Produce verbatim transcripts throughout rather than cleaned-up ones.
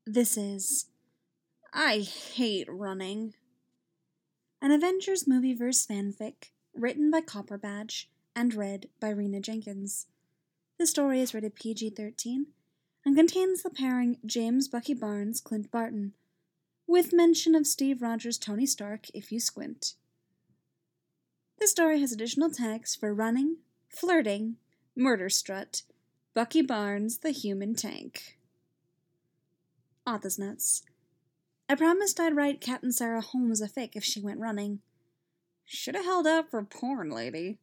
This is I Hate Running, an Avengers Movieverse fanfic written by Copper Badge and read by Rena Jenkins. The story is rated P G thirteen and contains the pairing James Bucky Barnes Clint Barton, with mention of Steve Rogers Tony Stark if you squint. The story has additional tags for running, flirting, murder strut, Bucky Barnes the human tank. Author's notes. I promised I'd write Captain Sarah Holmes a fic if she went running. Should have held out for porn, lady.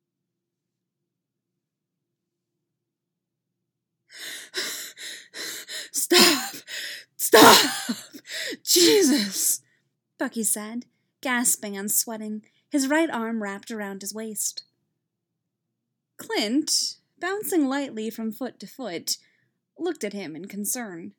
Stop! Stop! Jesus! Bucky said, gasping and sweating, his right arm wrapped around his waist. Clint, bouncing lightly from foot to foot, looked at him in concern.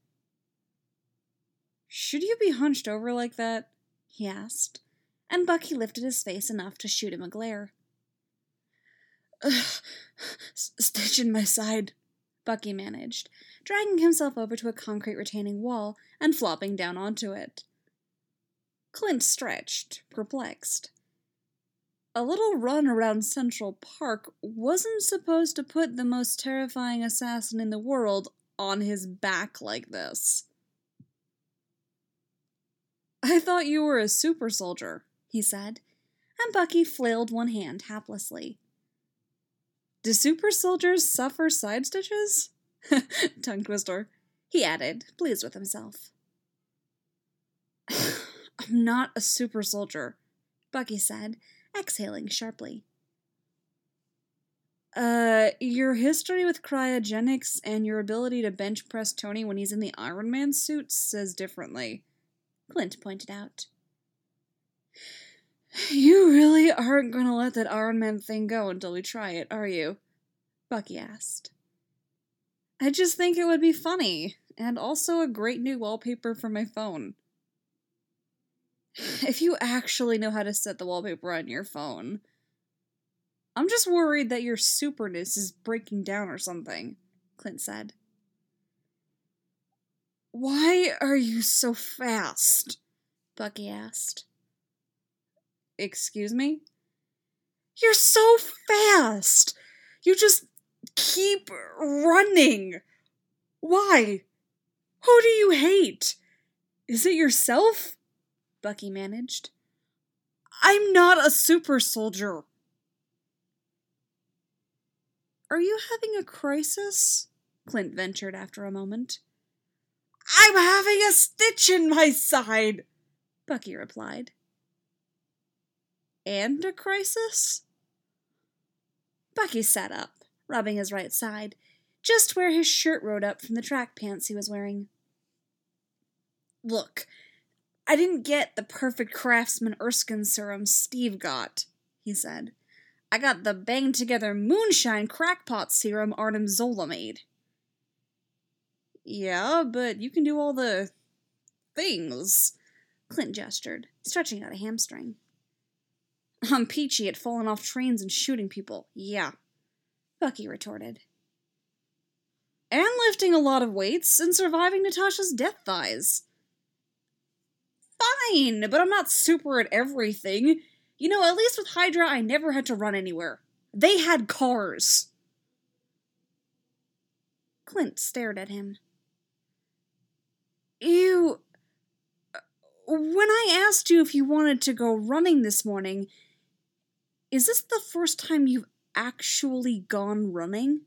Should you be hunched over like that? He asked, and Bucky lifted his face enough to shoot him a glare. Ugh, stitch in my side, Bucky managed, dragging himself over to a concrete retaining wall and flopping down onto it. Clint stretched, perplexed. A little run around Central Park wasn't supposed to put the most terrifying assassin in the world on his back like this. I thought you were a super soldier, he said, and Bucky flailed one hand haplessly. Do super soldiers suffer side stitches? Tongue twister, he added, pleased with himself. I'm not a super soldier, Bucky said, exhaling sharply. Uh, your history with cryogenics and your ability to bench press Tony when he's in the Iron Man suit says differently, Clint pointed out. You really aren't going to let that Iron Man thing go until we try it, are you? Bucky asked. I just think it would be funny, and also a great new wallpaper for my phone. If you actually know how to set the wallpaper on your phone. I'm just worried that your superness is breaking down or something, Clint said. Why are you so fast? Bucky asked. Excuse me? You're so fast! You just keep running! Why? Who do you hate? Is it yourself? Bucky managed. I'm not a super soldier. Are you having a crisis? Clint ventured after a moment. I'm having a stitch in my side, Bucky replied. And a crisis? Bucky sat up, rubbing his right side, just where his shirt rode up from the track pants he was wearing. Look, I didn't get the perfect Craftsman Erskine serum Steve got, he said. I got the bang-together moonshine crackpot serum Arnim Zola made. Yeah, but you can do all the things, Clint gestured, stretching out a hamstring. I'm peachy at falling off trains and shooting people, yeah, Bucky retorted. And lifting a lot of weights and surviving Natasha's death thighs. Fine, but I'm not super at everything. You know, at least with Hydra, I never had to run anywhere. They had cars. Clint stared at him. You... When I asked you if you wanted to go running this morning, is this the first time you've actually gone running?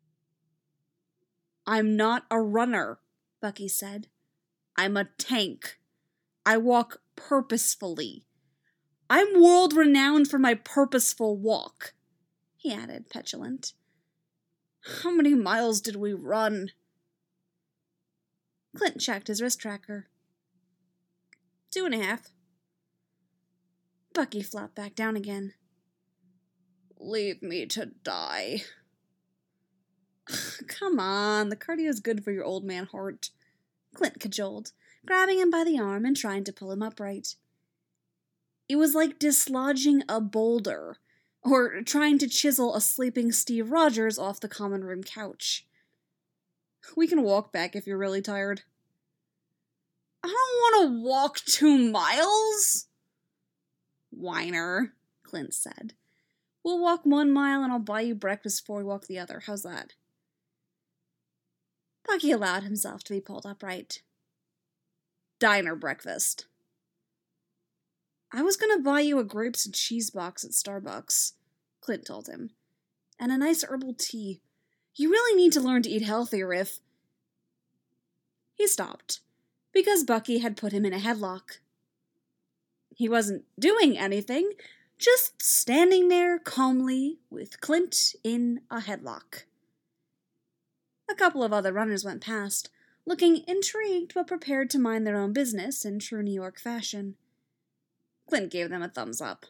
I'm not a runner, Bucky said. I'm a tank. I walk purposefully. I'm world-renowned for my purposeful walk, he added, petulant. How many miles did we run? Clint checked his wrist tracker. Two and a half. Bucky flopped back down again. Leave me to die. Come on, the cardio's good for your old man heart, Clint cajoled, grabbing him by the arm and trying to pull him upright. It was like dislodging a boulder, or trying to chisel a sleeping Steve Rogers off the common room couch. We can walk back if you're really tired. I don't want to walk two miles. Whiner, Clint said. We'll walk one mile and I'll buy you breakfast before we walk the other. How's that? Bucky allowed himself to be pulled upright. Diner breakfast. I was going to buy you a grapes and cheese box at Starbucks, Clint told him, and a nice herbal tea. You really need to learn to eat healthier if... He stopped, because Bucky had put him in a headlock. He wasn't doing anything, just standing there calmly with Clint in a headlock. A couple of other runners went past, looking intrigued but prepared to mind their own business in true New York fashion. Clint gave them a thumbs up.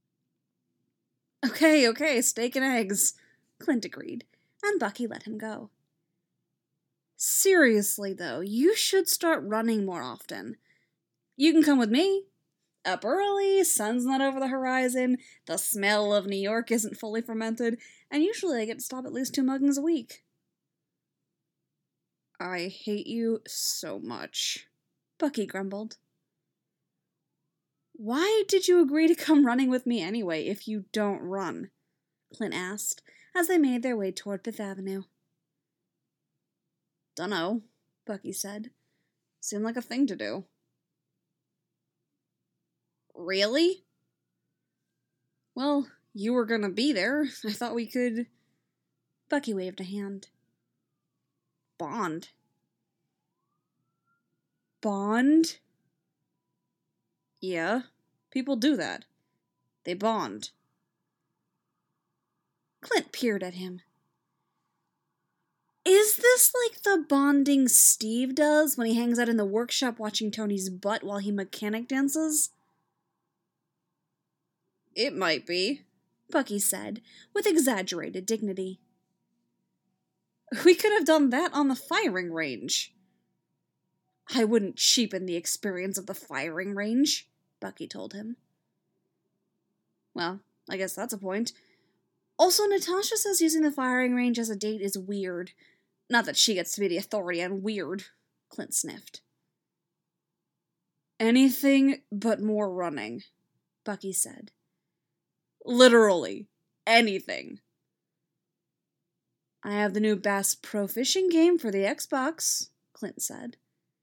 Okay, okay, steak and eggs, Clint agreed, and Bucky let him go. Seriously, though, you should start running more often. You can come with me. Up early, sun's not over the horizon, the smell of New York isn't fully fermented, and usually I get to stop at least two muggings a week. I hate you so much, Bucky grumbled. Why did you agree to come running with me anyway if you don't run? Clint asked as they made their way toward Fifth Avenue. Dunno, Bucky said. Seemed like a thing to do. Really? Well, you were gonna be there. I thought we could... Bucky waved a hand. Bond. Bond? Yeah, people do that. They bond. Clint peered at him. Is this like the bonding Steve does when he hangs out in the workshop watching Tony's butt while he mechanic dances? It might be, Bucky said, with exaggerated dignity. We could have done that on the firing range. I wouldn't cheapen the experience of the firing range, Bucky told him. Well, I guess that's a point. Also, Natasha says using the firing range as a date is weird. Not that she gets to be the authority on weird, Clint sniffed. Anything but more running, Bucky said. Literally, anything. I have the new Bass Pro Fishing game for the Xbox, Clint said.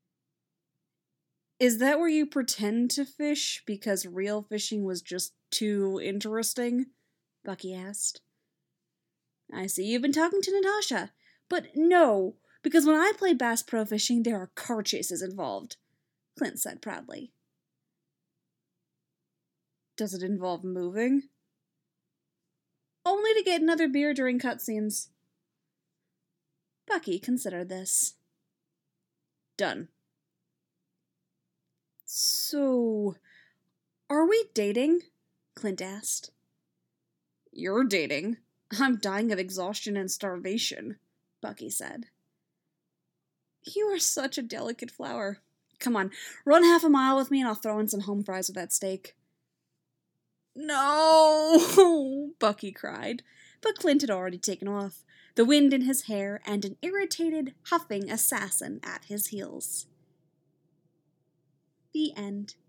Is that where you pretend to fish because real fishing was just too interesting? Bucky asked. I see you've been talking to Natasha. But no, because when I play Bass Pro Fishing, there are car chases involved, Clint said proudly. Does it involve moving? Only to get another beer during cutscenes. Bucky considered this. Done. So, are we dating? Clint asked. You're dating. I'm dying of exhaustion and starvation, Bucky said. You are such a delicate flower. Come on, run half a mile with me and I'll throw in some home fries with that steak. No, Bucky cried, but Clint had already taken off, the wind in his hair and an irritated, huffing assassin at his heels. The end.